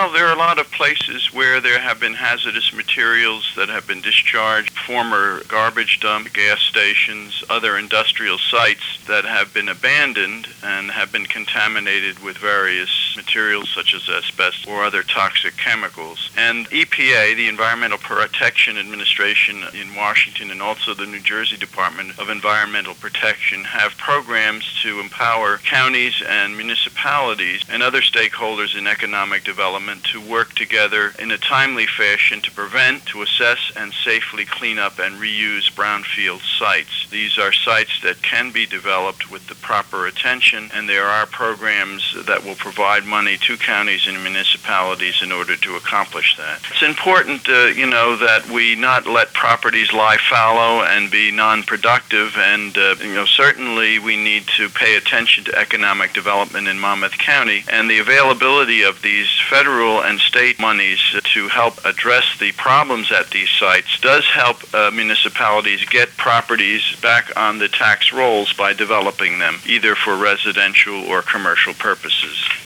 Well, there are a lot of places where there have been hazardous materials that have been discharged, former garbage dump, gas stations, other industrial sites that have been abandoned and have been contaminated with various materials such as asbestos or other toxic chemicals. And EPA, the Environmental Protection Administration in Washington, and also the New Jersey Department of Environmental Protection have programs to empower counties and municipalities and other stakeholders in economic development to work together in a timely fashion to prevent, to assess, and safely clean up and reuse brownfield sites. These are sites that can be developed with the proper attention, and there are programs that will provide money to counties and municipalities in order to accomplish that. It's important, that we not let properties lie fallow and be non-productive, and certainly we need to pay attention to economic development in Monmouth County, and the availability of these federal and state monies to help address the problems at these sites does help municipalities get properties back on the tax rolls by developing them, either for residential or commercial purposes.